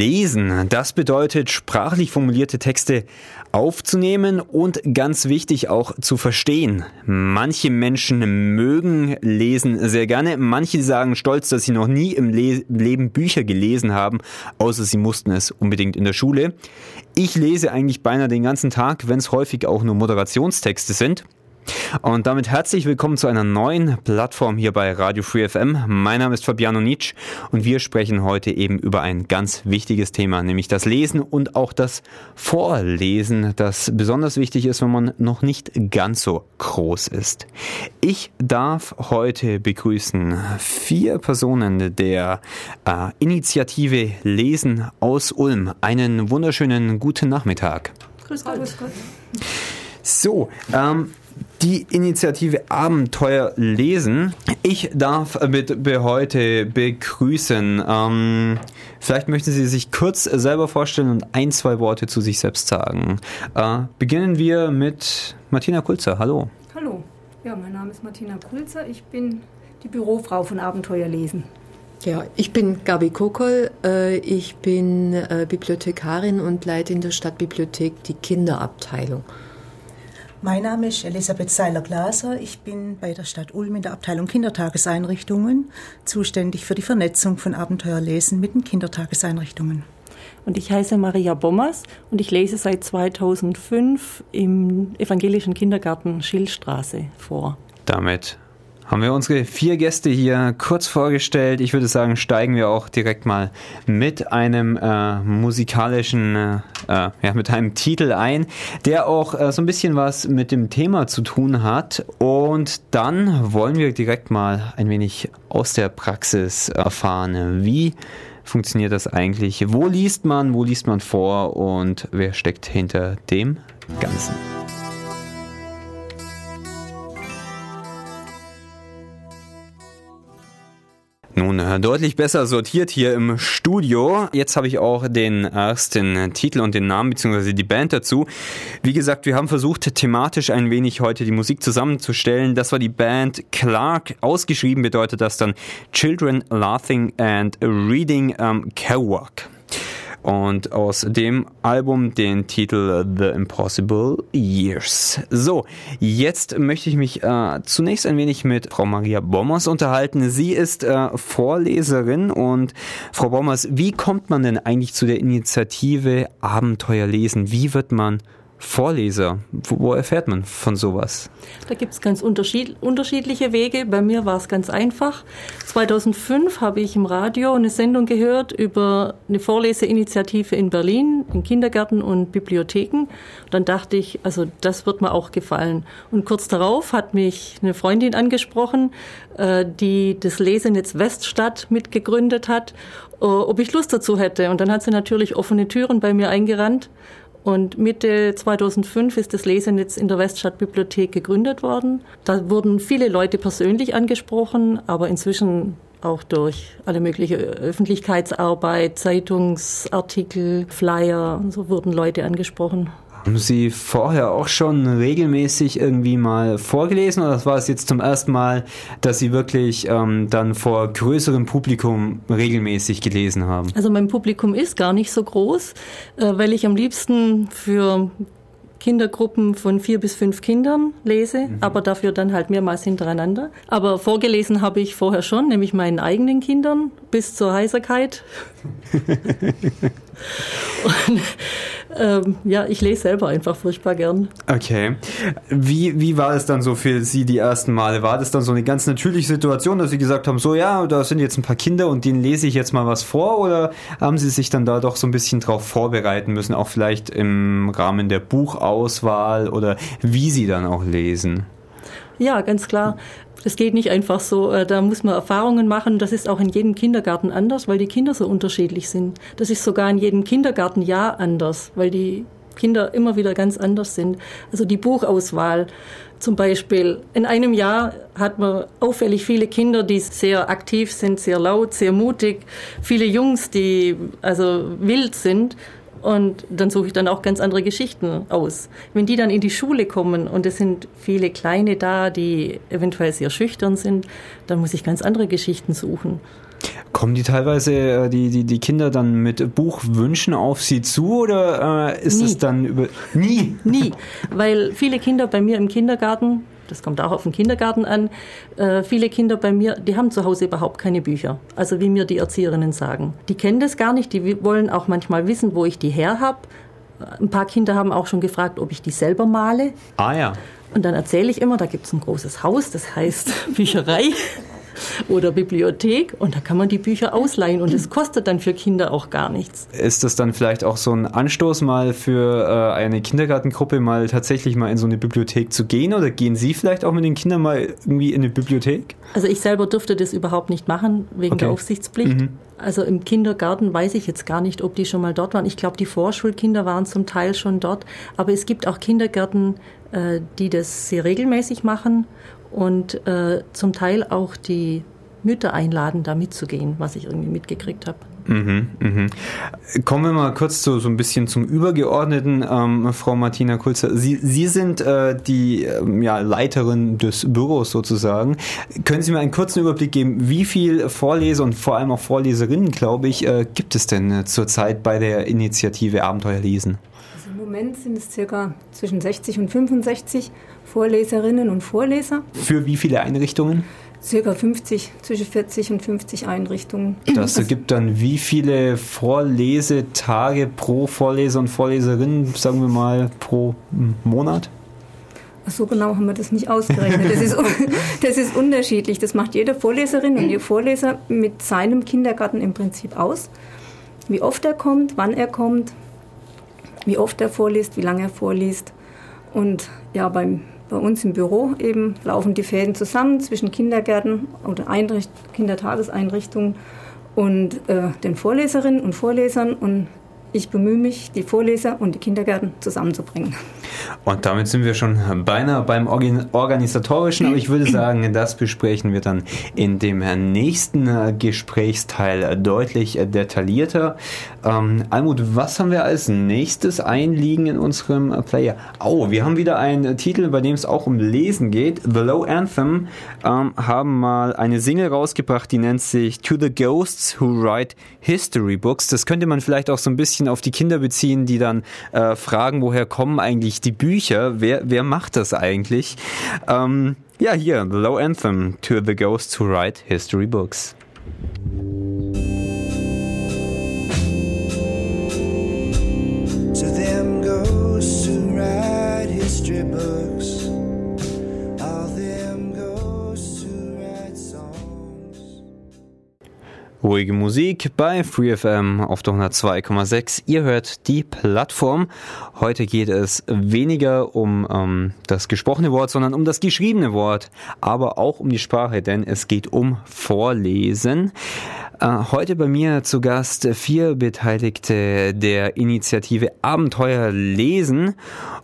Lesen, das bedeutet, sprachlich formulierte Texte aufzunehmen und ganz wichtig auch zu verstehen. Manche Menschen mögen Lesen sehr gerne, manche sagen stolz, dass sie noch nie im Leben Bücher gelesen haben, außer sie mussten es unbedingt in der Schule. Ich lese eigentlich beinahe den ganzen Tag, wenn es häufig auch nur Moderationstexte sind. Und damit herzlich willkommen zu einer neuen Plattform hier bei Radio Free FM. Mein Name ist Fabiano Nitsch und wir sprechen heute eben über ein ganz wichtiges Thema, nämlich das Lesen und auch das Vorlesen, das besonders wichtig ist, wenn man noch nicht ganz so groß ist. Ich darf heute begrüßen 4 Personen der Initiative Lesen aus Ulm. Einen wunderschönen guten Nachmittag. Grüß Gott. So, die Initiative Abenteuer lesen. Ich darf heute begrüßen. Vielleicht möchten Sie sich kurz selber vorstellen und 1-2 Worte zu sich selbst sagen. Beginnen wir mit Martina Kulzer. Hallo. Hallo. Ja, mein Name ist Martina Kulzer. Ich bin die Bürofrau von Abenteuer lesen. Ja, ich bin Gabi Kokol. Ich bin Bibliothekarin und leite in der Stadtbibliothek die Kinderabteilung. Mein Name ist Elisabeth Seiler-Glaser. Ich bin bei der Stadt Ulm in der Abteilung Kindertageseinrichtungen zuständig für die Vernetzung von Abenteuerlesen mit den Kindertageseinrichtungen. Und ich heiße Maria Bommers und ich lese seit 2005 im evangelischen Kindergarten Schillstraße vor. Damit haben wir unsere 4 Gäste hier kurz vorgestellt. Ich würde sagen, steigen wir auch direkt mal mit einem musikalischen, mit einem Titel ein, der auch so ein bisschen was mit dem Thema zu tun hat. Und dann wollen wir direkt mal ein wenig aus der Praxis erfahren, wie funktioniert das eigentlich? Wo liest man vor und wer steckt hinter dem Ganzen? Nun, deutlich besser sortiert hier im Studio. Jetzt habe ich auch den ersten Titel und den Namen bzw. die Band dazu. Wie gesagt, wir haben versucht, thematisch ein wenig heute die Musik zusammenzustellen. Das war die Band Clark. Ausgeschrieben bedeutet das dann Children Laughing and Reading Kerouac. Und aus dem Album den Titel The Impossible Years. So, jetzt möchte ich mich zunächst ein wenig mit Frau Maria Bommers unterhalten. Sie ist Vorleserin und Frau Bommers, wie kommt man denn eigentlich zu der Initiative Abenteuer lesen? Wie wird man Vorleser? Wo erfährt man von sowas? Da gibt es ganz unterschiedliche Wege. Bei mir war es ganz einfach. 2005 habe ich im Radio eine Sendung gehört über eine Vorleseinitiative in Berlin, in Kindergärten und Bibliotheken. Dann dachte ich, also das wird mir auch gefallen. Und kurz darauf hat mich eine Freundin angesprochen, die das Lesenetz Weststadt mitgegründet hat, ob ich Lust dazu hätte. Und dann hat sie natürlich offene Türen bei mir eingerannt. Und Mitte 2005 ist das Lesenetz in der Weststadtbibliothek gegründet worden. Da wurden viele Leute persönlich angesprochen, aber inzwischen auch durch alle mögliche Öffentlichkeitsarbeit, Zeitungsartikel, Flyer, und so wurden Leute angesprochen. Haben Sie vorher auch schon regelmäßig irgendwie mal vorgelesen oder war es jetzt zum ersten Mal, dass Sie wirklich dann vor größerem Publikum regelmäßig gelesen haben? Also mein Publikum ist gar nicht so groß, weil ich am liebsten für Kindergruppen von 4 bis 5 Kindern lese, aber dafür dann halt mehrmals hintereinander. Aber vorgelesen habe ich vorher schon, nämlich meinen eigenen Kindern bis zur Heiserkeit. Und ich lese selber einfach furchtbar gern. Okay. Wie war es dann so für Sie die ersten Male? War das dann so eine ganz natürliche Situation, dass Sie gesagt haben, so ja, da sind jetzt ein paar Kinder und denen lese ich jetzt mal was vor? Oder haben Sie sich dann da doch so ein bisschen drauf vorbereiten müssen, auch vielleicht im Rahmen der Buchauswahl oder wie Sie dann auch lesen? Ja, ganz klar. Das geht nicht einfach so. Da muss man Erfahrungen machen. Das ist auch in jedem Kindergarten anders, weil die Kinder so unterschiedlich sind. Das ist sogar in jedem Kindergartenjahr anders, weil die Kinder immer wieder ganz anders sind. Also die Buchauswahl zum Beispiel. In einem Jahr hat man auffällig viele Kinder, die sehr aktiv sind, sehr laut, sehr mutig. Viele Jungs, die also wild sind. Und dann suche ich dann auch ganz andere Geschichten aus. Wenn die dann in die Schule kommen und es sind viele Kleine da, die eventuell sehr schüchtern sind, dann muss ich ganz andere Geschichten suchen. Kommen die teilweise, die Kinder dann mit Buchwünschen auf Sie zu oder ist es dann über... Nie? Nie, weil viele Kinder bei mir im Kindergarten, das kommt auch auf den Kindergarten an, viele Kinder bei mir, die haben zu Hause überhaupt keine Bücher. Also wie mir die Erzieherinnen sagen. Die kennen das gar nicht, die wollen auch manchmal wissen, wo ich die her habe. Ein paar Kinder haben auch schon gefragt, ob ich die selber male. Ah ja. Und dann erzähle ich immer, da gibt es ein großes Haus, das heißt Bücherei oder Bibliothek und da kann man die Bücher ausleihen und es kostet dann für Kinder auch gar nichts. Ist das dann vielleicht auch so ein Anstoß mal für eine Kindergartengruppe mal tatsächlich mal in so eine Bibliothek zu gehen oder gehen Sie vielleicht auch mit den Kindern mal irgendwie in eine Bibliothek? Also ich selber dürfte das überhaupt nicht machen wegen der Aufsichtspflicht. Mhm. Also im Kindergarten weiß ich jetzt gar nicht, ob die schon mal dort waren. Ich glaube, die Vorschulkinder waren zum Teil schon dort. Aber es gibt auch Kindergärten, die das sehr regelmäßig machen und zum Teil auch die Mütter einladen, da mitzugehen, was ich irgendwie mitgekriegt habe. Kommen wir mal kurz so ein bisschen zum Übergeordneten, Frau Martina Kulzer. Sie sind die Leiterin des Büros sozusagen. Können Sie mir einen kurzen Überblick geben, wie viel Vorleser und vor allem auch Vorleserinnen, glaube ich, gibt es denn zurzeit bei der Initiative Abenteuer lesen? Also im Moment sind es circa zwischen 60 und 65 Vorleserinnen und Vorleser. Für wie viele Einrichtungen? Circa 50, zwischen 40 und 50 Einrichtungen. Das ergibt dann wie viele Vorlesetage pro Vorleser und Vorleserin, sagen wir mal, pro Monat? So genau haben wir das nicht ausgerechnet. Das ist unterschiedlich. Das macht jede Vorleserin und jeder Vorleser mit seinem Kindergarten im Prinzip aus. Wie oft er kommt, wann er kommt, wie oft er vorliest, wie lange er vorliest. Und ja, bei uns im Büro eben laufen die Fäden zusammen zwischen Kindergärten oder Kindertageseinrichtungen und den Vorleserinnen und Vorlesern. Und ich bemühe mich, die Vorleser und die Kindergärten zusammenzubringen. Und damit sind wir schon beinahe beim Organisatorischen, aber ich würde sagen, das besprechen wir dann in dem nächsten Gesprächsteil deutlich detaillierter. Almut, was haben wir als nächstes einliegen in unserem Player? Wir haben wieder einen Titel, bei dem es auch um Lesen geht. The Low Anthem haben mal eine Single rausgebracht, die nennt sich To the Ghosts Who Write History Books. Das könnte man vielleicht auch so ein bisschen auf die Kinder beziehen, die dann fragen, woher kommen eigentlich die Bücher? Wer macht das eigentlich? Hier, The Low Anthem, To the Ghosts Who Write History Books. To them ghosts who write history books, all them ghosts who write songs. Ruhige Musik bei FreeFM auf der 102,6. Ihr hört die Plattform. Heute geht es weniger um das gesprochene Wort, sondern um das geschriebene Wort, aber auch um die Sprache, denn es geht um Vorlesen. Heute bei mir zu Gast 4 Beteiligte der Initiative Abenteuer lesen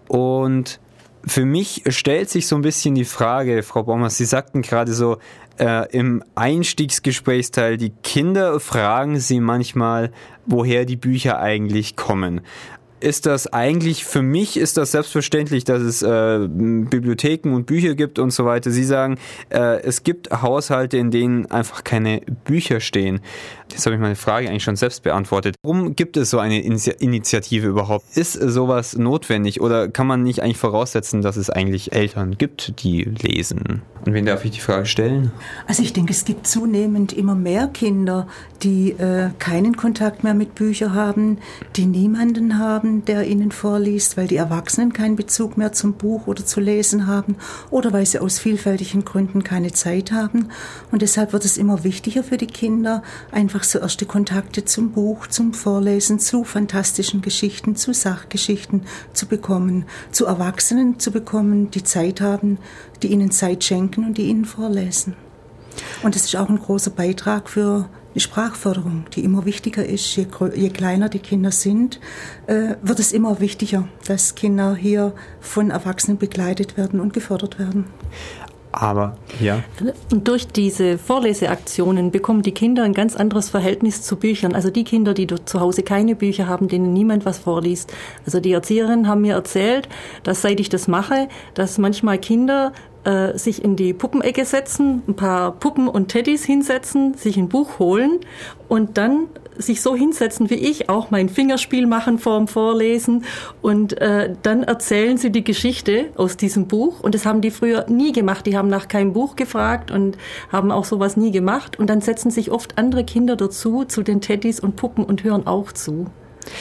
und für mich stellt sich so ein bisschen die Frage, Frau Baumers, Sie sagten gerade so, im Einstiegsgesprächsteil, die Kinder fragen Sie manchmal, woher die Bücher eigentlich kommen. Ist das eigentlich, für mich ist das selbstverständlich, dass es Bibliotheken und Bücher gibt und so weiter. Sie sagen, es gibt Haushalte, in denen einfach keine Bücher stehen. Jetzt habe ich meine Frage eigentlich schon selbst beantwortet. Warum gibt es so eine Initiative überhaupt? Ist sowas notwendig oder kann man nicht eigentlich voraussetzen, dass es eigentlich Eltern gibt, die lesen? Und wen darf ich die Frage stellen? Also ich denke, es gibt zunehmend immer mehr Kinder, die keinen Kontakt mehr mit Büchern haben, die niemanden haben, der ihnen vorliest, weil die Erwachsenen keinen Bezug mehr zum Buch oder zu lesen haben oder weil sie aus vielfältigen Gründen keine Zeit haben. Und deshalb wird es immer wichtiger für die Kinder, einfach so erste Kontakte zum Buch, zum Vorlesen, zu fantastischen Geschichten, zu Sachgeschichten zu bekommen, zu Erwachsenen zu bekommen, die Zeit haben, die ihnen Zeit schenken und die ihnen vorlesen. Und das ist auch ein großer Beitrag für die Sprachförderung, die immer wichtiger ist. Je kleiner die Kinder sind, wird es immer wichtiger, dass Kinder hier von Erwachsenen begleitet werden und gefördert werden. Aber, ja. Und durch diese Vorleseaktionen bekommen die Kinder ein ganz anderes Verhältnis zu Büchern. Also die Kinder, die zu Hause keine Bücher haben, denen niemand was vorliest. Also die Erzieherinnen haben mir erzählt, dass seit ich das mache, dass manchmal Kinder sich in die Puppenecke setzen, ein paar Puppen und Teddys hinsetzen, sich ein Buch holen und dann sich so hinsetzen wie ich, auch mein Fingerspiel machen vorm Vorlesen und dann erzählen sie die Geschichte aus diesem Buch und das haben die früher nie gemacht. Die haben nach keinem Buch gefragt und haben auch sowas nie gemacht und dann setzen sich oft andere Kinder dazu, zu den Teddys und Puppen und hören auch zu.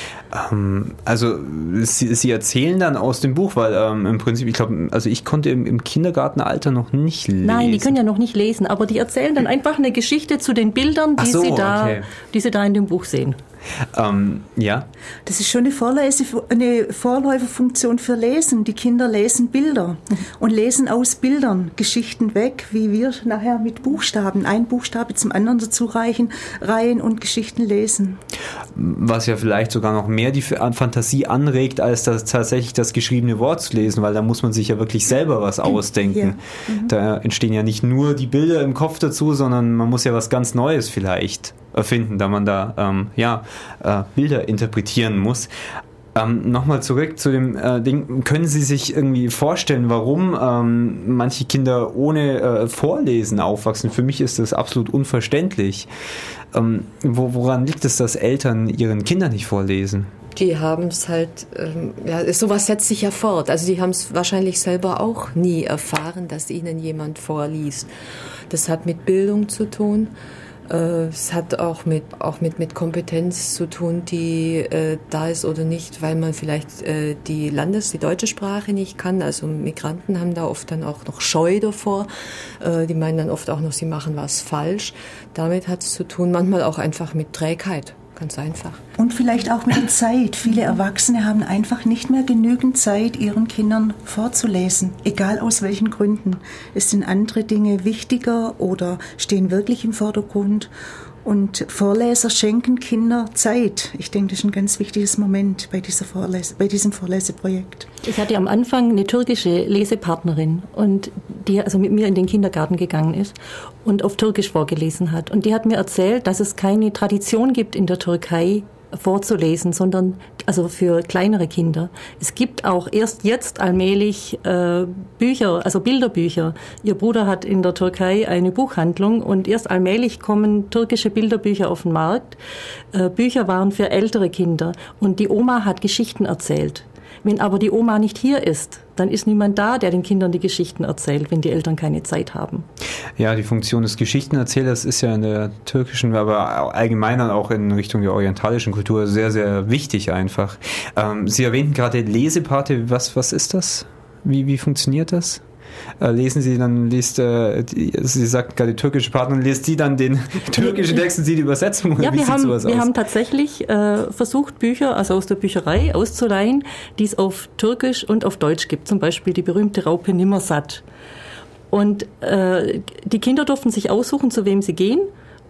Also Sie erzählen dann aus dem Buch, weil im Prinzip, ich glaube, also ich konnte im Kindergartenalter noch nicht lesen. Nein, die können ja noch nicht lesen, aber die erzählen dann einfach eine Geschichte zu den Bildern, die sie da in dem Buch sehen. Ja. Das ist schon eine Vorläuferfunktion für Lesen. Die Kinder lesen Bilder und lesen aus Bildern Geschichten weg, wie wir nachher mit Buchstaben, ein Buchstabe zum anderen dazu reihen und Geschichten lesen. Was ja vielleicht sogar noch mehr die Fantasie anregt, als tatsächlich das geschriebene Wort zu lesen, weil da muss man sich ja wirklich selber was ausdenken. Ja. Da entstehen ja nicht nur die Bilder im Kopf dazu, sondern man muss ja was ganz Neues vielleicht erfinden, da man da Bilder interpretieren muss. Nochmal zurück zu dem Ding. Können Sie sich irgendwie vorstellen, warum manche Kinder ohne Vorlesen aufwachsen? Für mich ist das absolut unverständlich. Woran liegt es, dass Eltern ihren Kindern nicht vorlesen? Die haben es halt, sowas setzt sich ja fort. Also die haben es wahrscheinlich selber auch nie erfahren, dass ihnen jemand vorliest. Das hat mit Bildung zu tun. Es hat auch mit Kompetenz zu tun, die da ist oder nicht, weil man vielleicht die deutsche Sprache nicht kann. Also Migranten haben da oft dann auch noch Scheu davor. Die meinen dann oft auch noch, sie machen was falsch. Damit hat es zu tun, manchmal auch einfach mit Trägheit. Ganz einfach. Und vielleicht auch mit der Zeit. Viele Erwachsene haben einfach nicht mehr genügend Zeit, ihren Kindern vorzulesen. Egal aus welchen Gründen. Es sind andere Dinge wichtiger oder stehen wirklich im Vordergrund. Und Vorleser schenken Kinder Zeit. Ich denke, das ist ein ganz wichtiges Moment bei diesem Vorleseprojekt. Ich hatte am Anfang eine türkische Lesepartnerin, und die also mit mir in den Kindergarten gegangen ist und auf Türkisch vorgelesen hat. Und die hat mir erzählt, dass es keine Tradition gibt in der Türkei, vorzulesen, sondern also für kleinere Kinder. Es gibt auch erst jetzt allmählich Bücher, also Bilderbücher. Ihr Bruder hat in der Türkei eine Buchhandlung und erst allmählich kommen türkische Bilderbücher auf den Markt. Bücher waren für ältere Kinder und die Oma hat Geschichten erzählt. Wenn aber die Oma nicht hier ist, dann ist niemand da, der den Kindern die Geschichten erzählt, wenn die Eltern keine Zeit haben. Ja, die Funktion des Geschichtenerzählers ist ja in der türkischen, aber allgemein auch in Richtung der orientalischen Kultur sehr, sehr wichtig einfach. Sie erwähnten gerade Lesepate. Was ist das? Wie funktioniert das? Lesen Sie dann, Sie sagten gerade die türkische Partnerin, liest die dann den türkischen Text und Sie die Übersetzung? Oder ja, wir haben tatsächlich versucht, Bücher, also aus der Bücherei auszuleihen, die es auf Türkisch und auf Deutsch gibt. Zum Beispiel die berühmte Raupe Nimmersatt. Und die Kinder durften sich aussuchen, zu wem sie gehen.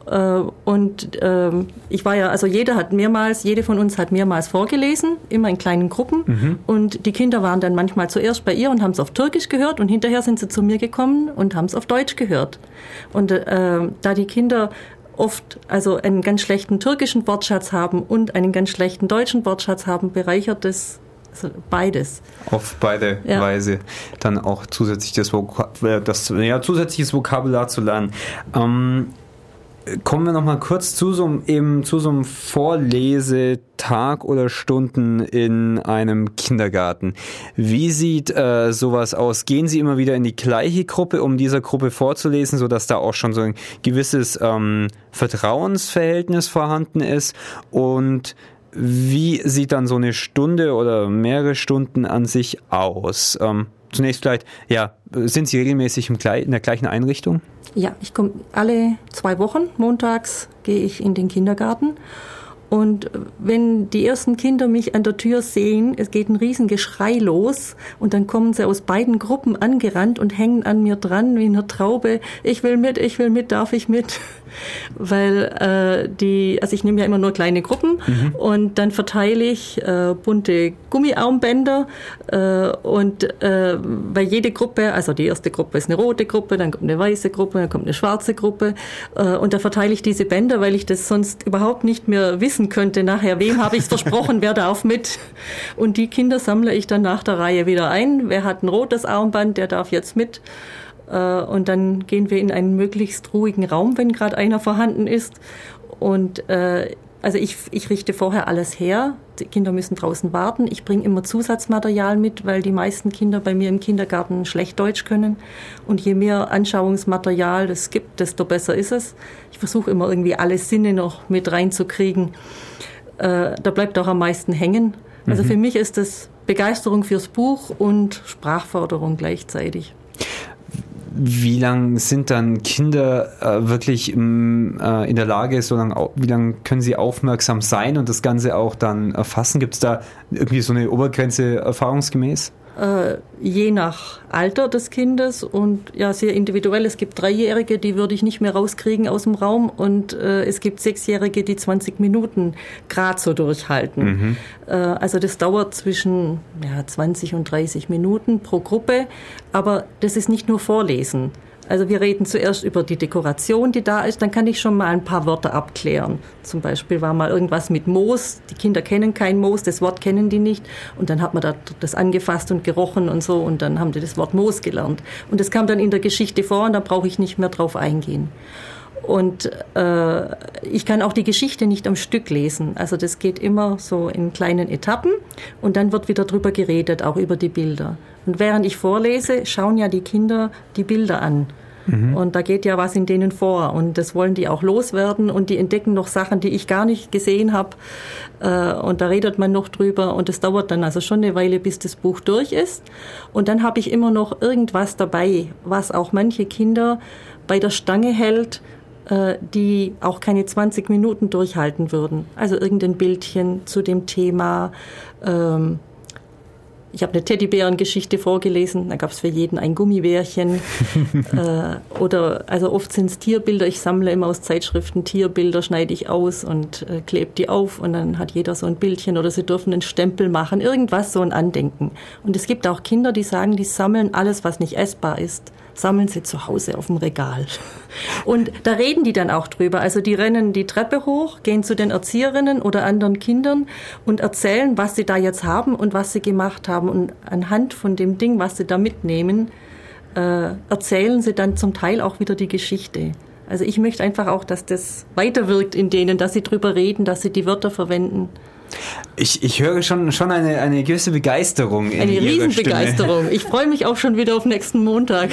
Und ich war ja, also jede von uns hat mehrmals vorgelesen, immer in kleinen Gruppen. Mhm. Und die Kinder waren dann manchmal zuerst bei ihr und haben es auf Türkisch gehört und hinterher sind sie zu mir gekommen und haben es auf Deutsch gehört. Und da die Kinder oft also einen ganz schlechten türkischen Wortschatz haben und einen ganz schlechten deutschen Wortschatz haben, bereichert das beides. Auf beide Weise dann auch zusätzliches Vokabular zu lernen. Kommen wir noch mal kurz zu so einem Vorlesetag oder Stunden in einem Kindergarten. Wie sieht sowas aus? Gehen Sie immer wieder in die gleiche Gruppe, um dieser Gruppe vorzulesen, sodass da auch schon so ein gewisses Vertrauensverhältnis vorhanden ist? Und wie sieht dann so eine Stunde oder mehrere Stunden an sich aus? Zunächst vielleicht, sind Sie regelmäßig in der gleichen Einrichtung? Ja, ich komme alle 2 Wochen, montags gehe ich in den Kindergarten. Und wenn die ersten Kinder mich an der Tür sehen, es geht ein Riesengeschrei los und dann kommen sie aus beiden Gruppen angerannt und hängen an mir dran wie eine Traube. Ich will mit, darf ich mit? Weil ich nehme ja immer nur kleine Gruppen und dann verteile ich bunte Gummiarmbänder weil jede Gruppe, also die erste Gruppe ist eine rote Gruppe, dann kommt eine weiße Gruppe, dann kommt eine schwarze Gruppe und da verteile ich diese Bänder, weil ich das sonst überhaupt nicht mehr wissen wissen könnte nachher, wem habe ich es versprochen, wer darf mit. Und die Kinder sammle ich dann nach der Reihe wieder ein. Wer hat ein rotes Armband, der darf jetzt mit. Und dann gehen wir in einen möglichst ruhigen Raum, wenn gerade einer vorhanden ist. Und also ich richte vorher alles her. Die Kinder müssen draußen warten. Ich bringe immer Zusatzmaterial mit, weil die meisten Kinder bei mir im Kindergarten schlecht Deutsch können. Und je mehr Anschauungsmaterial es gibt, desto besser ist es. Ich versuche immer irgendwie alle Sinne noch mit reinzukriegen. Da bleibt auch am meisten hängen. Also für mich ist das Begeisterung fürs Buch und Sprachförderung gleichzeitig. Wie lang sind dann Kinder wirklich in der Lage, wie lang können sie aufmerksam sein und das Ganze auch dann erfassen? Gibt es da irgendwie so eine Obergrenze erfahrungsgemäß? Je nach Alter des Kindes und ja, sehr individuell. Es gibt 3-Jährige, die würde ich nicht mehr rauskriegen aus dem Raum und es gibt 6-Jährige, die 20 Minuten gerade so durchhalten. Also das dauert zwischen 20 und 30 Minuten pro Gruppe, aber das ist nicht nur Vorlesen. Also wir reden zuerst über die Dekoration, die da ist, dann kann ich schon mal ein paar Wörter abklären. Zum Beispiel war mal irgendwas mit Moos, die Kinder kennen kein Moos, das Wort kennen die nicht und dann hat man das angefasst und gerochen und so und dann haben die das Wort Moos gelernt. Und das kam dann in der Geschichte vor und da brauche ich nicht mehr drauf eingehen. Und ich kann auch die Geschichte nicht am Stück lesen. Also das geht immer so in kleinen Etappen und dann wird wieder drüber geredet, auch über die Bilder. Und während ich vorlese, schauen ja die Kinder die Bilder an. Und da geht ja was in denen vor und das wollen die auch loswerden und die entdecken noch Sachen, die ich gar nicht gesehen habe und da redet man noch drüber und es dauert dann also schon eine Weile, bis das Buch durch ist und dann habe ich immer noch irgendwas dabei, was auch manche Kinder bei der Stange hält, die auch keine 20 Minuten durchhalten würden. Also irgendein Bildchen zu dem Thema. Ich habe eine Teddybärengeschichte vorgelesen, da gab es für jeden ein Gummibärchen. Oder also oft sind es Tierbilder. Ich sammle immer aus Zeitschriften Tierbilder, schneide ich aus und klebe die auf und dann hat jeder so ein Bildchen oder sie dürfen einen Stempel machen, irgendwas, so ein Andenken. Und es gibt auch Kinder, die sagen, die sammeln alles, was nicht essbar ist, sammeln sie zu Hause auf dem Regal. Und da reden die dann auch drüber. Also die rennen die Treppe hoch, gehen zu den Erzieherinnen oder anderen Kindern und erzählen, was sie da jetzt haben und was sie gemacht haben. Und anhand von dem Ding, was sie da mitnehmen, erzählen sie dann zum Teil auch wieder die Geschichte. Also ich möchte einfach auch, dass das weiterwirkt in denen, dass sie drüber reden, dass sie die Wörter verwenden. Ich höre schon eine gewisse Begeisterung in Ihrer Stimme. Eine Riesenbegeisterung. Ich freue mich auch schon wieder auf nächsten Montag.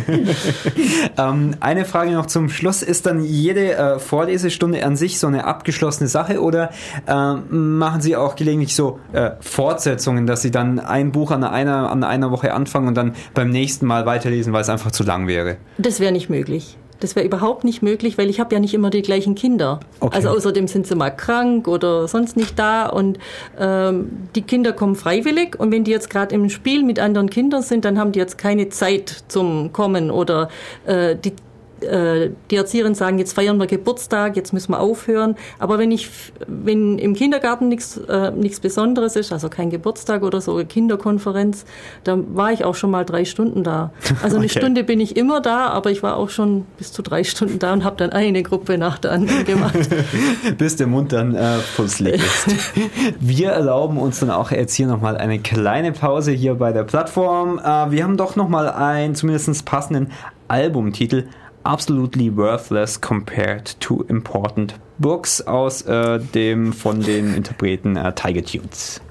Eine Frage noch zum Schluss. Ist dann jede Vorlesestunde an sich so eine abgeschlossene Sache oder machen Sie auch gelegentlich so Fortsetzungen, dass Sie dann ein Buch an einer Woche anfangen und dann beim nächsten Mal weiterlesen, weil es einfach zu lang wäre? Das wäre nicht möglich. Das wäre überhaupt nicht möglich, weil ich habe ja nicht immer die gleichen Kinder. Okay. Also außerdem sind sie mal krank oder sonst nicht da und die Kinder kommen freiwillig und wenn die jetzt gerade im Spiel mit anderen Kindern sind, dann haben die jetzt keine Zeit zum Kommen oder die Erzieherinnen sagen, jetzt feiern wir Geburtstag, jetzt müssen wir aufhören. Aber wenn im Kindergarten nichts Besonderes ist, also kein Geburtstag oder so, eine Kinderkonferenz, dann war ich auch schon mal 3 Stunden da. Also eine Stunde bin ich immer da, aber ich war auch schon bis zu 3 Stunden da und habe dann eine Gruppe nach der anderen gemacht. Bis der Mund dann fusselig ist. Wir erlauben uns dann auch jetzt hier nochmal eine kleine Pause hier bei der Plattform. Wir haben doch nochmal einen zumindest passenden Albumtitel. Absolutely Worthless Compared to Important Books aus dem von den Interpreten Tiger Tunes.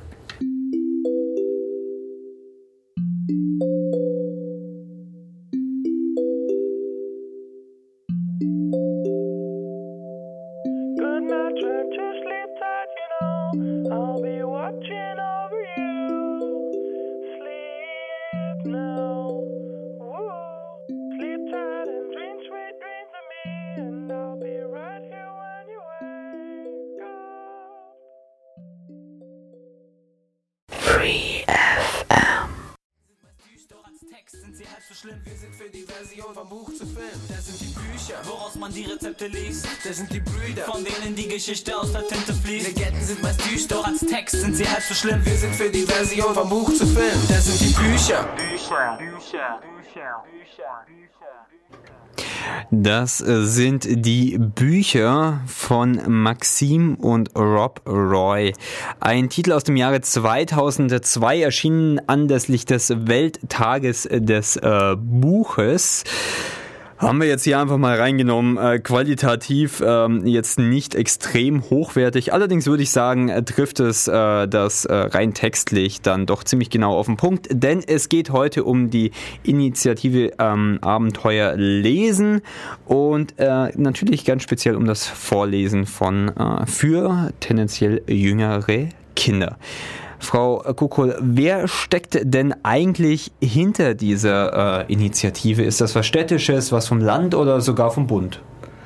Das sind die Brüder, von denen die Geschichte aus der Tinte fließt. Legenden sind meist düster, doch als Text sind sie halb so schlimm. Wir sind für die Version vom Buch zu Film. Das sind die Bücher. Das sind die Bücher von Maxim und Rob Roy. Ein Titel aus dem Jahre 2002, erschienen anlässlich des Welttages des Buches. Haben wir jetzt hier einfach mal reingenommen, qualitativ jetzt nicht extrem hochwertig. Allerdings würde ich sagen, trifft es das rein textlich dann doch ziemlich genau auf den Punkt, denn es geht heute um die Initiative Abenteuer lesen und natürlich ganz speziell um das Vorlesen von für tendenziell jüngere Kinder. Frau Kukul, wer steckt denn eigentlich hinter dieser Initiative? Ist das was Städtisches, was vom Land oder sogar vom Bund?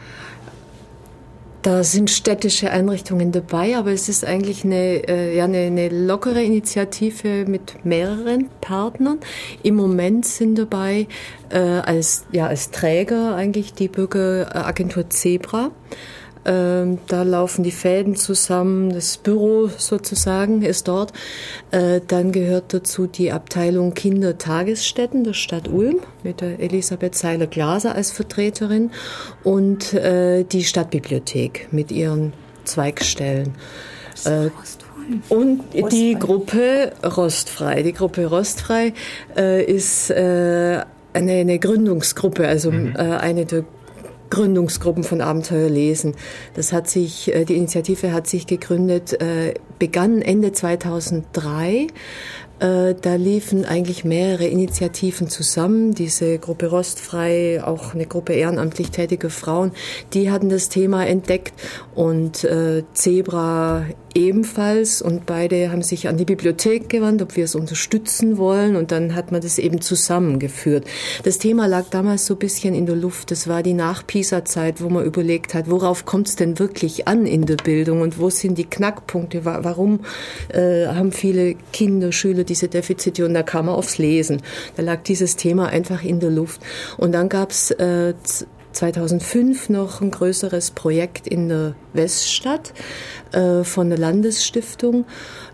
Da sind städtische Einrichtungen dabei, aber es ist eigentlich eine lockere Initiative mit mehreren Partnern. Im Moment sind dabei als Träger eigentlich die Bürgeragentur Zebra. Da laufen die Fäden zusammen, das Büro sozusagen ist dort. Dann gehört dazu die Abteilung Kindertagesstätten der Stadt Ulm mit der Elisabeth Seiler-Glaser als Vertreterin und die Stadtbibliothek mit ihren Zweigstellen. Und die Gruppe Rostfrei. Die Gruppe Rostfrei ist eine Gründungsgruppe, also eine der Gründungsgruppen von Abenteuer lesen. Die Initiative hat sich gegründet, begann Ende 2003. Da liefen eigentlich mehrere Initiativen zusammen. Diese Gruppe Rostfrei, auch eine Gruppe ehrenamtlich tätiger Frauen, die hatten das Thema entdeckt und Zebra ebenfalls und beide haben sich an die Bibliothek gewandt, ob wir es unterstützen wollen und dann hat man das eben zusammengeführt. Das Thema lag damals so ein bisschen in der Luft. Das war die Nach-PISA-Zeit, wo man überlegt hat, worauf kommt es denn wirklich an in der Bildung und wo sind die Knackpunkte, warum haben viele Kinder, Schüler diese Defizite und da kam man aufs Lesen. Da lag dieses Thema einfach in der Luft. Und dann gab es 2005 noch ein größeres Projekt in der Weststadt von der Landesstiftung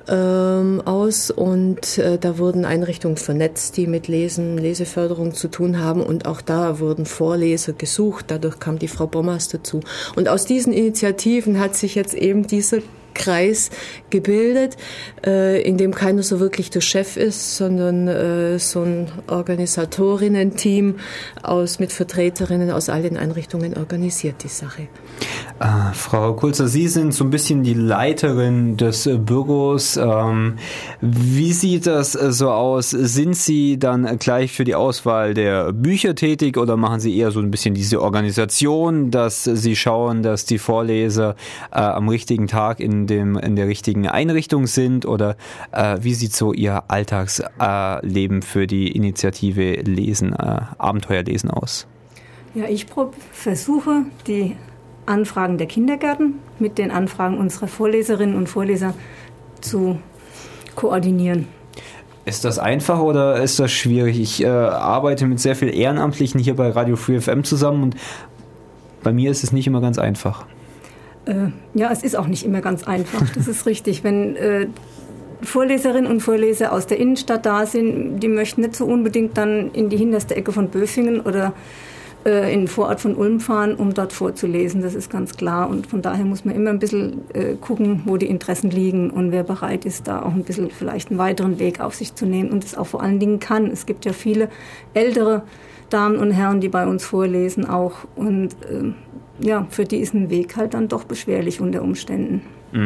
aus und da wurden Einrichtungen vernetzt, die mit Leseförderung zu tun haben und auch da wurden Vorleser gesucht. Dadurch kam die Frau Bommers dazu. Und aus diesen Initiativen hat sich jetzt eben dieser Kreis gebildet, in dem keiner so wirklich der Chef ist, sondern so ein Organisatorinnen-Team mit Vertreterinnen aus all den Einrichtungen organisiert die Sache. Frau Kulzer, Sie sind so ein bisschen die Leiterin des Büros. Wie sieht das so aus? Sind Sie dann gleich für die Auswahl der Bücher tätig oder machen Sie eher so ein bisschen diese Organisation, dass Sie schauen, dass die Vorleser am richtigen Tag in der richtigen Einrichtung sind oder wie sieht so Ihr Alltagsleben für die Initiative Abenteuer lesen aus? Ja, ich versuche die Anfragen der Kindergärten mit den Anfragen unserer Vorleserinnen und Vorleser zu koordinieren. Ist das einfach oder ist das schwierig? Ich arbeite mit sehr vielen Ehrenamtlichen hier bei Radio Free FM zusammen und bei mir ist es nicht immer ganz einfach. Ja, es ist auch nicht immer ganz einfach, das ist richtig. Wenn Vorleserinnen und Vorleser aus der Innenstadt da sind, die möchten nicht so unbedingt dann in die hinterste Ecke von Böfingen oder in den Vorort von Ulm fahren, um dort vorzulesen, das ist ganz klar. Und von daher muss man immer ein bisschen gucken, wo die Interessen liegen und wer bereit ist, da auch ein bisschen vielleicht einen weiteren Weg auf sich zu nehmen und es auch vor allen Dingen kann. Es gibt ja viele ältere Damen und Herren, die bei uns vorlesen auch und für die ist ein Weg halt dann doch beschwerlich unter Umständen.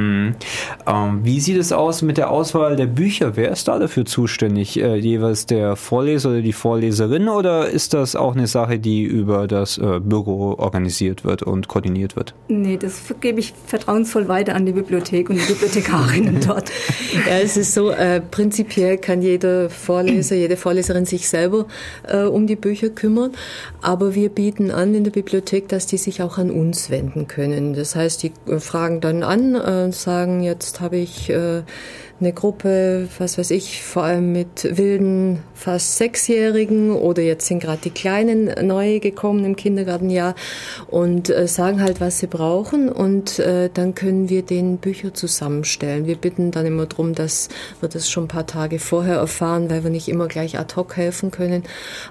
Wie sieht es aus mit der Auswahl der Bücher? Wer ist da dafür zuständig? Jeweils der Vorleser oder die Vorleserin oder ist das auch eine Sache, die über das Büro organisiert wird und koordiniert wird? Nee, das gebe ich vertrauensvoll weiter an die Bibliothek und die Bibliothekarinnen dort. Ja, es ist so, prinzipiell kann jeder Vorleser, jede Vorleserin sich selber um die Bücher kümmern, aber wir bieten an in der Bibliothek, dass die sich auch an uns wenden können. Das heißt, die fragen dann an, sagen, jetzt habe ich eine Gruppe, was weiß ich, vor allem mit wilden, fast 6-Jährigen oder jetzt sind gerade die Kleinen neu gekommen im Kindergartenjahr und sagen halt, was sie brauchen und dann können wir denen Bücher zusammenstellen. Wir bitten dann immer darum, dass wir das schon ein paar Tage vorher erfahren, weil wir nicht immer gleich ad hoc helfen können.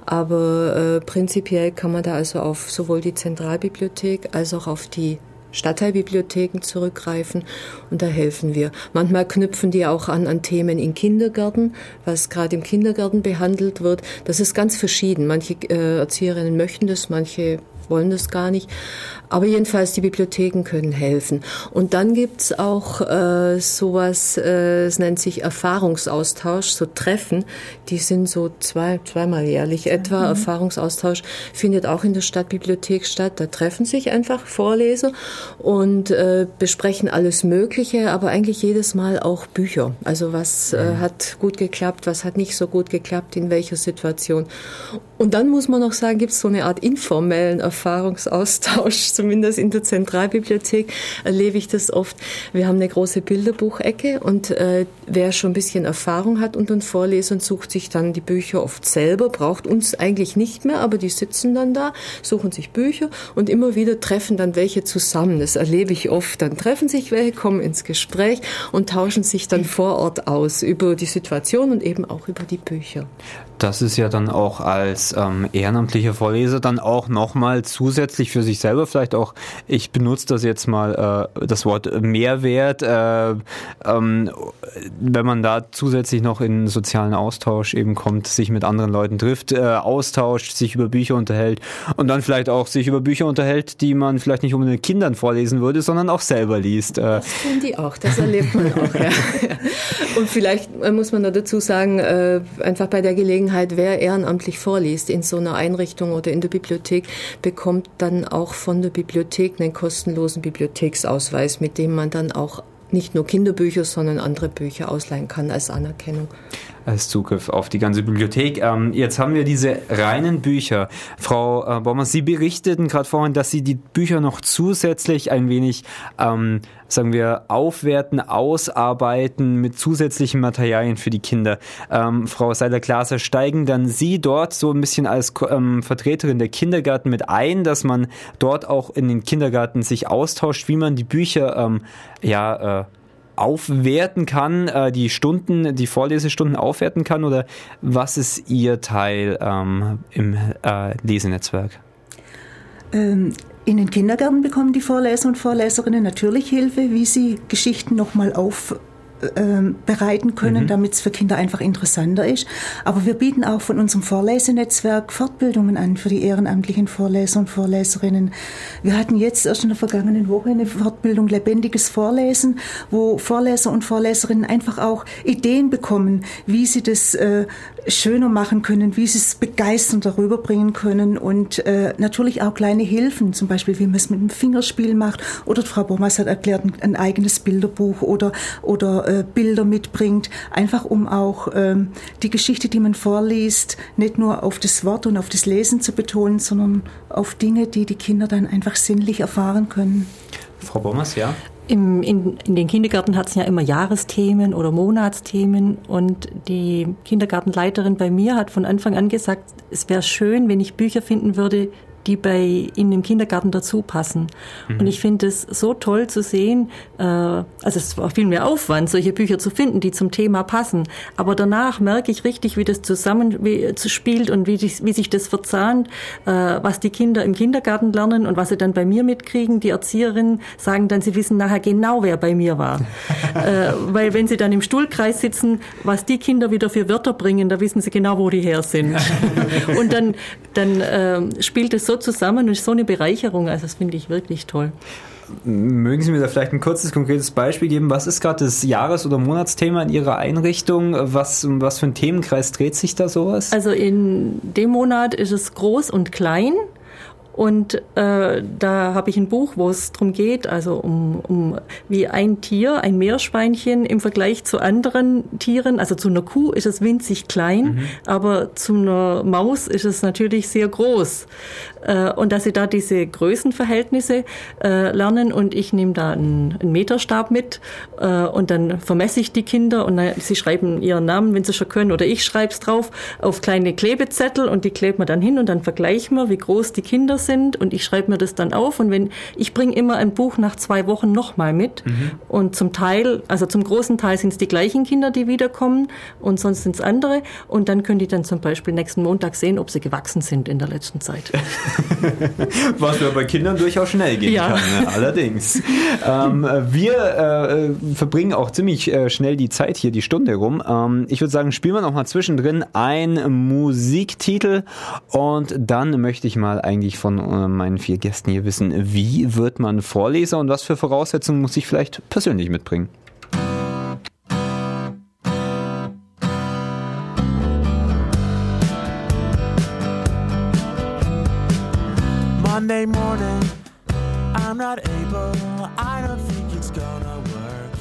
Aber prinzipiell kann man da also auf sowohl die Zentralbibliothek als auch auf die Stadtteilbibliotheken zurückgreifen und da helfen wir. Manchmal knüpfen die auch an Themen in Kindergärten, was gerade im Kindergarten behandelt wird. Das ist ganz verschieden. Manche Erzieherinnen möchten das, manche wollen das gar nicht. Aber jedenfalls, die Bibliotheken können helfen. Und dann gibt's auch sowas, es nennt sich Erfahrungsaustausch, so Treffen, die sind so zweimal jährlich etwa. Erfahrungsaustausch findet auch in der Stadtbibliothek statt. Da treffen sich einfach Vorleser und besprechen alles Mögliche, aber eigentlich jedes Mal auch Bücher. Also was hat gut geklappt, was hat nicht so gut geklappt, in welcher Situation. Und dann muss man noch sagen, gibt's so eine Art informellen Erfahrungsaustausch, zumindest in der Zentralbibliothek erlebe ich das oft. Wir haben eine große Bilderbuchecke und wer schon ein bisschen Erfahrung hat unter den Vorlesern, sucht sich dann die Bücher oft selber, braucht uns eigentlich nicht mehr, aber die sitzen dann da, suchen sich Bücher und immer wieder treffen dann welche zusammen. Das erlebe ich oft. Dann treffen sich welche, kommen ins Gespräch und tauschen sich dann vor Ort aus über die Situation und eben auch über die Bücher. Das ist ja dann auch als ehrenamtlicher Vorleser dann auch nochmal zusätzlich für sich selber vielleicht auch, ich benutze das jetzt mal, das Wort Mehrwert, wenn man da zusätzlich noch in sozialen Austausch eben kommt, sich mit anderen Leuten trifft, austauscht, sich über Bücher unterhält und dann vielleicht auch sich über Bücher unterhält, die man vielleicht nicht unbedingt Kindern vorlesen würde, sondern auch selber liest. Das tun die auch, das erlebt man auch. Ja. Und vielleicht muss man da dazu sagen, einfach bei der Gelegenheit, wer ehrenamtlich vorliest in so einer Einrichtung oder in der Bibliothek, bekommt dann auch von der Bibliothek einen kostenlosen Bibliotheksausweis, mit dem man dann auch nicht nur Kinderbücher, sondern andere Bücher ausleihen kann als Anerkennung. Als Zugriff auf die ganze Bibliothek. Jetzt haben wir diese reinen Bücher. Frau Baumann, Sie berichteten gerade vorhin, dass Sie die Bücher noch zusätzlich ein wenig, sagen wir, aufwerten, ausarbeiten mit zusätzlichen Materialien für die Kinder. Frau Seiler-Glaser, steigen dann Sie dort so ein bisschen als Vertreterin der Kindergärten mit ein, dass man dort auch in den Kindergärten sich austauscht, wie man die Bücher aufwerten kann, die Vorlesestunden aufwerten kann, oder was ist Ihr Teil im Lesenetzwerk? In den Kindergärten bekommen die Vorleser und Vorleserinnen natürlich Hilfe, wie sie Geschichten nochmal bereiten können, damit es für Kinder einfach interessanter ist. Aber wir bieten auch von unserem Vorlesenetzwerk Fortbildungen an für die ehrenamtlichen Vorleser und Vorleserinnen. Wir hatten jetzt erst in der vergangenen Woche eine Fortbildung Lebendiges Vorlesen, wo Vorleser und Vorleserinnen einfach auch Ideen bekommen, wie sie das schöner machen können, wie sie es begeisternd darüber bringen können und natürlich auch kleine Hilfen, zum Beispiel wie man es mit einem Fingerspiel macht, oder Frau Bomas hat erklärt, ein eigenes Bilderbuch oder Bilder mitbringt, einfach um auch die Geschichte, die man vorliest, nicht nur auf das Wort und auf das Lesen zu betonen, sondern auf Dinge, die die Kinder dann einfach sinnlich erfahren können. Frau Bomas, ja? In den Kindergärten hat es ja immer Jahresthemen oder Monatsthemen und die Kindergartenleiterin bei mir hat von Anfang an gesagt, es wäre schön, wenn ich Bücher finden würde, die in dem Kindergarten dazu passen. Und ich finde es so toll zu sehen, also es war viel mehr Aufwand, solche Bücher zu finden, die zum Thema passen. Aber danach merke ich richtig, wie das zusammenspielt und wie sich das verzahnt, was die Kinder im Kindergarten lernen und was sie dann bei mir mitkriegen. Die Erzieherinnen sagen dann, sie wissen nachher genau, wer bei mir war. Weil wenn sie dann im Stuhlkreis sitzen, was die Kinder wieder für Wörter bringen, da wissen sie genau, wo die her sind. Und dann spielt es so zusammen und ist so eine Bereicherung, also das finde ich wirklich toll. Mögen Sie mir da vielleicht ein kurzes, konkretes Beispiel geben? Was ist gerade das Jahres- oder Monatsthema in Ihrer Einrichtung? Was für ein Themenkreis dreht sich da sowas? Also in dem Monat ist es groß und klein. Und da habe ich ein Buch, wo es darum geht, also um wie ein Tier, ein Meerschweinchen im Vergleich zu anderen Tieren, also zu einer Kuh ist es winzig klein, aber zu einer Maus ist es natürlich sehr groß. und dass sie da diese Größenverhältnisse lernen und ich nehme da einen Meterstab mit und dann vermesse ich die Kinder und sie schreiben ihren Namen, wenn sie schon können, oder ich schreibe es drauf, auf kleine Klebezettel und die klebt man dann hin und dann vergleichen wir, wie groß die Kinder sind und ich schreibe mir das dann auf und ich bringe immer ein Buch nach 2 Wochen nochmal mit und zum großen Teil sind es die gleichen Kinder, die wiederkommen und sonst sind es andere und dann können die dann zum Beispiel nächsten Montag sehen, ob sie gewachsen sind in der letzten Zeit. Was ja bei Kindern durchaus schnell gehen kann, ne? Allerdings. Wir verbringen auch ziemlich schnell die Zeit hier, die Stunde rum. Ich würde sagen, spielen wir noch mal zwischendrin einen Musiktitel und dann möchte ich mal eigentlich von meinen 4 Gästen hier wissen, wie wird man Vorleser und was für Voraussetzungen muss ich vielleicht persönlich mitbringen? Monday morning, I'm not able, I don't think it's gonna work.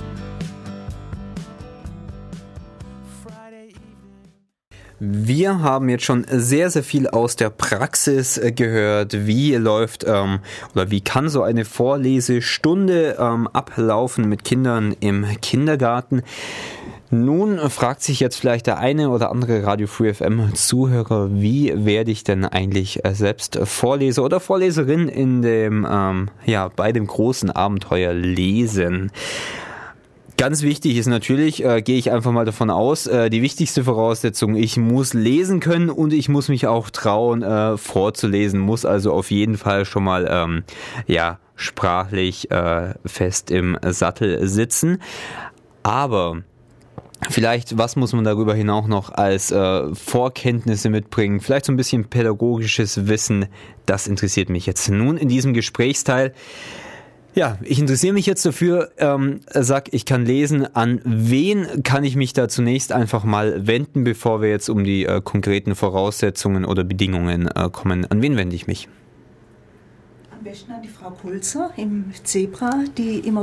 Friday evening. Wir haben jetzt schon sehr, sehr viel aus der Praxis gehört. Wie läuft oder wie kann so eine Vorlesestunde ablaufen mit Kindern im Kindergarten? Nun fragt sich jetzt vielleicht der eine oder andere Radio Free FM Zuhörer, wie werde ich denn eigentlich selbst Vorleser oder Vorleserin in dem, bei dem großen Abenteuer Lesen? Ganz wichtig ist natürlich, gehe ich einfach mal davon aus, die wichtigste Voraussetzung, ich muss lesen können und ich muss mich auch trauen, vorzulesen, muss also auf jeden Fall schon mal, sprachlich fest im Sattel sitzen. Aber vielleicht, was muss man darüber hinaus noch als Vorkenntnisse mitbringen? Vielleicht so ein bisschen pädagogisches Wissen. Das interessiert mich jetzt nun in diesem Gesprächsteil. Ja, ich interessiere mich jetzt dafür, sag, ich kann lesen. An wen kann ich mich da zunächst einfach mal wenden, bevor wir jetzt um die konkreten Voraussetzungen oder Bedingungen kommen? An wen wende ich mich? Am besten an die Frau Pulzer im Zebra, die immer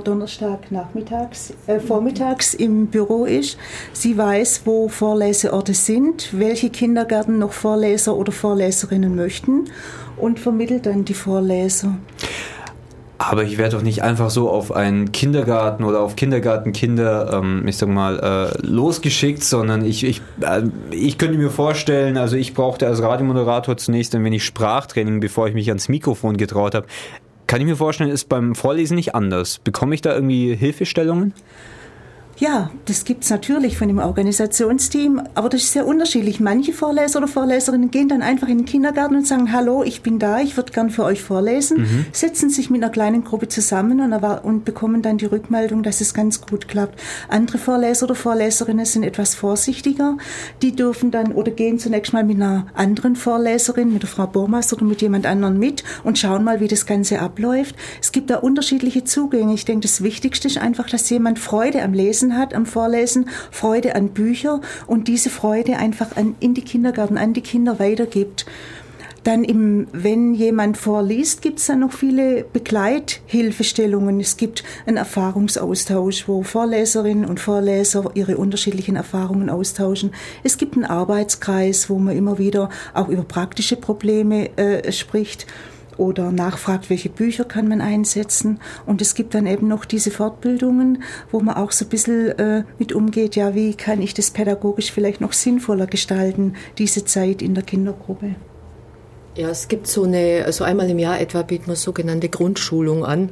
vormittags im Büro ist. Sie weiß, wo Vorleseorte sind, welche Kindergärten noch Vorleser oder Vorleserinnen möchten und vermittelt dann die Vorleser. Aber ich werde doch nicht einfach so auf einen Kindergarten oder auf Kindergartenkinder, losgeschickt, sondern ich könnte mir vorstellen, also ich brauchte als Radiomoderator zunächst ein wenig Sprachtraining, bevor ich mich ans Mikrofon getraut habe. Kann ich mir vorstellen, ist beim Vorlesen nicht anders. Bekomme ich da irgendwie Hilfestellungen? Ja, das gibt's natürlich von dem Organisationsteam, aber das ist sehr unterschiedlich. Manche Vorleser oder Vorleserinnen gehen dann einfach in den Kindergarten und sagen, hallo, ich bin da, ich würde gern für euch vorlesen, setzen sich mit einer kleinen Gruppe zusammen und bekommen dann die Rückmeldung, dass es ganz gut klappt. Andere Vorleser oder Vorleserinnen sind etwas vorsichtiger, die dürfen dann oder gehen zunächst mal mit einer anderen Vorleserin, mit der Frau Bormas oder mit jemand anderem mit und schauen mal, wie das Ganze abläuft. Es gibt da unterschiedliche Zugänge. Ich denke, das Wichtigste ist einfach, dass jemand Freude am Lesen hat, am Vorlesen, Freude an Büchern und diese Freude einfach in die Kindergärten, an die Kinder weitergibt. Dann, wenn jemand vorliest, gibt es dann noch viele Begleithilfestellungen. Es gibt einen Erfahrungsaustausch, wo Vorleserinnen und Vorleser ihre unterschiedlichen Erfahrungen austauschen. Es gibt einen Arbeitskreis, wo man immer wieder auch über praktische Probleme spricht oder nachfragt, welche Bücher kann man einsetzen. Und es gibt dann eben noch diese Fortbildungen, wo man auch so ein bisschen mit umgeht, ja, wie kann ich das pädagogisch vielleicht noch sinnvoller gestalten, diese Zeit in der Kindergruppe. Ja, es gibt so einmal im Jahr etwa bietet man sogenannte Grundschulung an,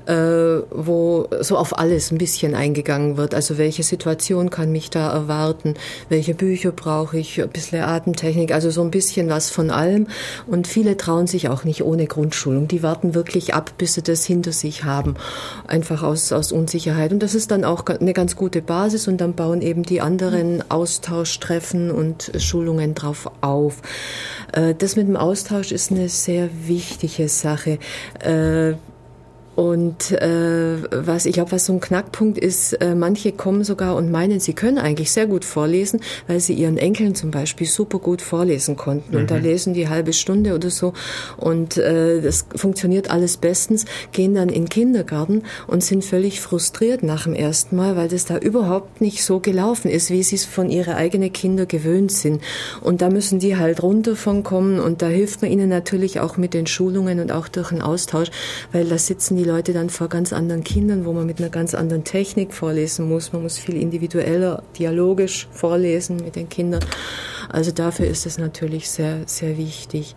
wo so auf alles ein bisschen eingegangen wird. Also welche Situation kann mich da erwarten? Welche Bücher brauche ich? Ein bisschen Atemtechnik, also so ein bisschen was von allem. Und viele trauen sich auch nicht ohne Grundschulung. Die warten wirklich ab, bis sie das hinter sich haben. Einfach aus Unsicherheit. Und das ist dann auch eine ganz gute Basis und dann bauen eben die anderen Austauschtreffen und Schulungen drauf auf. Das mit dem Austausch ist eine sehr wichtige Sache. Und was so ein Knackpunkt ist, manche kommen sogar und meinen, sie können eigentlich sehr gut vorlesen, weil sie ihren Enkeln zum Beispiel super gut vorlesen konnten. Und da lesen die halbe Stunde oder so und das funktioniert alles bestens, gehen dann in den Kindergarten und sind völlig frustriert nach dem ersten Mal, weil das da überhaupt nicht so gelaufen ist, wie sie es von ihren eigenen Kindern gewöhnt sind. Und da müssen die halt runter von kommen und da hilft man ihnen natürlich auch mit den Schulungen und auch durch den Austausch, weil da sitzen die Leute dann vor ganz anderen Kindern, wo man mit einer ganz anderen Technik vorlesen muss. Man muss viel individueller, dialogisch vorlesen mit den Kindern. Also dafür ist es natürlich sehr, sehr wichtig.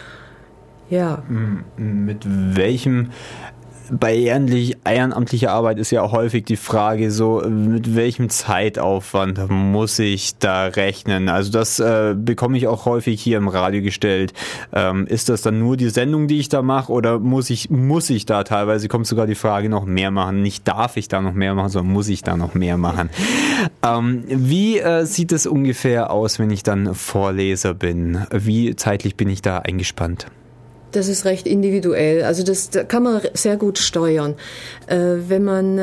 Ja. Mit welchem bei ehrenamtlicher Arbeit ist ja auch häufig die Frage so, mit welchem Zeitaufwand muss ich da rechnen? Also das bekomme ich auch häufig hier im Radio gestellt. Ist das dann nur die Sendung, die ich da mache, oder muss ich da teilweise, kommt sogar die Frage, noch mehr machen? Nicht darf ich da noch mehr machen, sondern muss ich da noch mehr machen? Wie sieht es ungefähr aus, wenn ich dann Vorleser bin? Wie zeitlich bin ich da eingespannt? Das ist recht individuell. Also da kann man sehr gut steuern. Wenn man,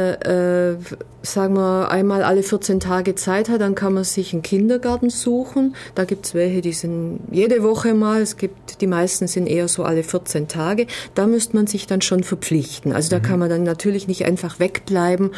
sagen wir, einmal alle 14 Tage Zeit hat, dann kann man sich einen Kindergarten suchen. Da gibt's welche, die sind jede Woche mal. Die meisten sind eher so alle 14 Tage. Da müsste man sich dann schon verpflichten. Also da kann man dann natürlich nicht einfach wegbleiben.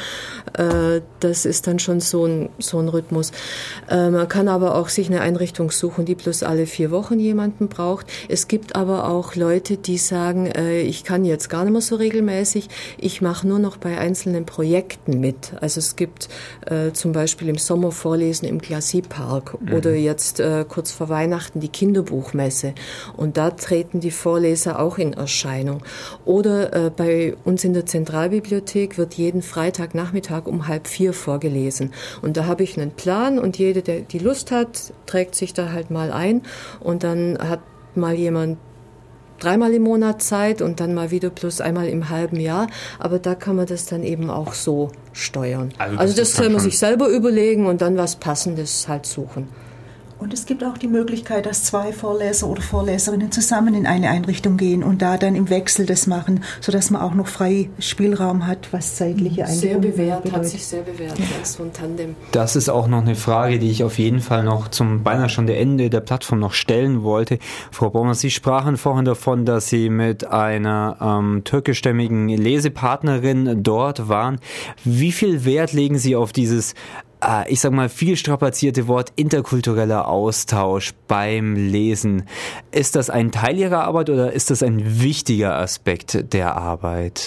Das ist dann schon so ein Rhythmus. Man kann aber auch sich eine Einrichtung suchen, die bloß alle 4 Wochen jemanden braucht. Es gibt aber auch Leute, die sagen, ich kann jetzt gar nicht mehr so regelmäßig, ich mache nur noch bei einzelnen Projekten mit. Also es gibt zum Beispiel im Sommer Vorlesen im Glacis-Park oder jetzt kurz vor Weihnachten die Kinderbuchmesse. Und da treten die Vorleser auch in Erscheinung. Oder bei uns in der Zentralbibliothek wird jeden Freitagnachmittag um 3:30 vorgelesen. Und da habe ich einen Plan und jede, der die Lust hat, trägt sich da halt mal ein und dann hat mal jemand 3-mal im Monat Zeit und dann mal wieder plus einmal im halben Jahr. Aber da kann man das dann eben auch so steuern. Also das soll man sich selber überlegen und dann was Passendes halt suchen. Und es gibt auch die Möglichkeit, dass 2 Vorleser oder Vorleserinnen zusammen in eine Einrichtung gehen und da dann im Wechsel das machen, sodass man auch noch frei Spielraum hat, was zeitliche Einrichtungen bedeutet. Hat sich sehr bewährt, so ein Tandem. Das ist auch noch eine Frage, die ich auf jeden Fall noch zum beinahe schon der Ende der Plattform noch stellen wollte. Frau Baumer, Sie sprachen vorhin davon, dass Sie mit einer türkischstämmigen Lesepartnerin dort waren. Wie viel Wert legen Sie auf dieses, ich sag mal, viel strapazierte Wort interkultureller Austausch beim Lesen? Ist das ein Teil Ihrer Arbeit oder ist das ein wichtiger Aspekt der Arbeit?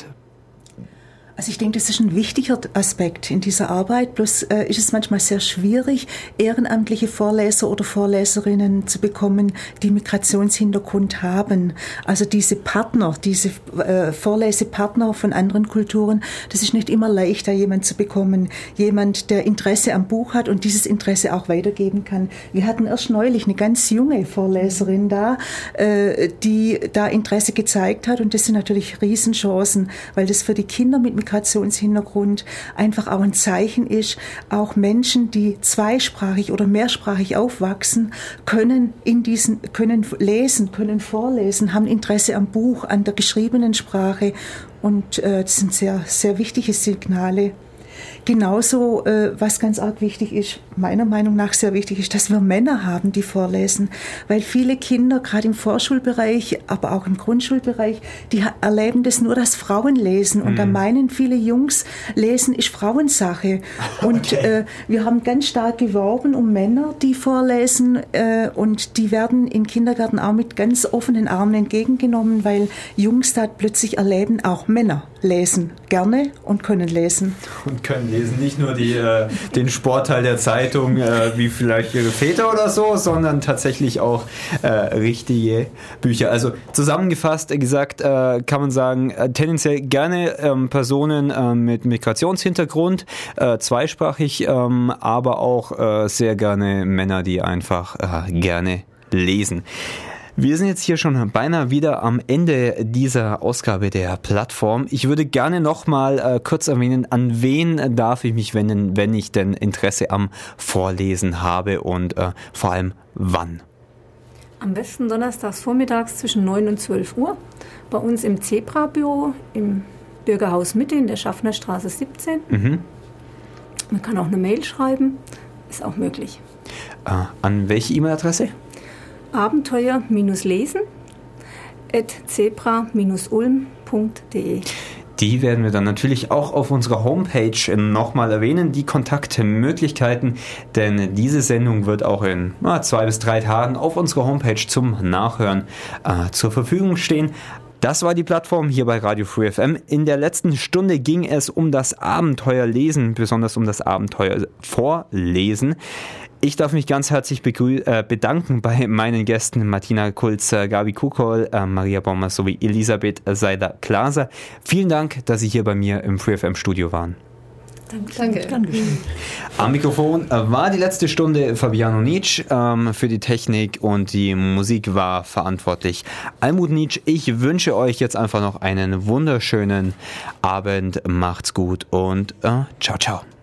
Also ich denke, das ist ein wichtiger Aspekt in dieser Arbeit, bloß ist es manchmal sehr schwierig, ehrenamtliche Vorleser oder Vorleserinnen zu bekommen, die Migrationshintergrund haben. Also diese Partner, diese Vorlesepartner von anderen Kulturen, das ist nicht immer leicht, da jemand zu bekommen. Jemand, der Interesse am Buch hat und dieses Interesse auch weitergeben kann. Wir hatten erst neulich eine ganz junge Vorleserin da, die da Interesse gezeigt hat, und das sind natürlich Riesenchancen, weil das für die Kinder mit Migrationshintergrund einfach auch ein Zeichen ist. Auch Menschen, die zweisprachig oder mehrsprachig aufwachsen, können lesen, können vorlesen, haben Interesse am Buch, an der geschriebenen Sprache, und das sind sehr, sehr wichtige Signale. Genauso, was ganz arg wichtig ist, meiner Meinung nach sehr wichtig ist, dass wir Männer haben, die vorlesen. Weil viele Kinder, gerade im Vorschulbereich, aber auch im Grundschulbereich, die erleben das nur, dass Frauen lesen. Und da meinen viele Jungs, Lesen ist Frauensache. Okay. Und wir haben ganz stark geworben um Männer, die vorlesen. Und die werden im Kindergarten auch mit ganz offenen Armen entgegengenommen, weil Jungs da plötzlich erleben, auch Männer lesen gerne und können lesen. Und können lesen, nicht nur den Sportteil der Zeitung, wie vielleicht ihre Väter oder so, sondern tatsächlich auch richtige Bücher. Also zusammengefasst gesagt, kann man sagen, tendenziell gerne Personen mit Migrationshintergrund, zweisprachig, aber auch sehr gerne Männer, die einfach gerne lesen. Wir sind jetzt hier schon beinahe wieder am Ende dieser Ausgabe der Plattform. Ich würde gerne nochmal kurz erwähnen, an wen darf ich mich wenden, wenn ich denn Interesse am Vorlesen habe, und vor allem wann? Am besten donnerstags vormittags zwischen 9 und 12 Uhr bei uns im Zebra-Büro im Bürgerhaus Mitte in der Schaffnerstraße 17. Man kann auch eine Mail schreiben, ist auch möglich. An welche E-Mail-Adresse? abenteuer-lesen@zebra-ulm.de. Die werden wir dann natürlich auch auf unserer Homepage nochmal erwähnen, die Kontaktmöglichkeiten, denn diese Sendung wird auch in 2 bis 3 Tagen auf unserer Homepage zum Nachhören zur Verfügung stehen. Das war die Plattform hier bei Radio Free FM. In der letzten Stunde ging es um das Abenteuerlesen, besonders um das Abenteuer Vorlesen. Ich darf mich ganz herzlich bedanken bei meinen Gästen Martina Kulz, Gabi Kukol, Maria Baumer sowie Elisabeth Seider-Klaser. Vielen Dank, dass Sie hier bei mir im Free FM Studio waren. Danke. Am Mikrofon war die letzte Stunde Fabiano Nitsch, für die Technik und die Musik war verantwortlich Almut Nitsch. Ich wünsche euch jetzt einfach noch einen wunderschönen Abend. Macht's gut und ciao, ciao.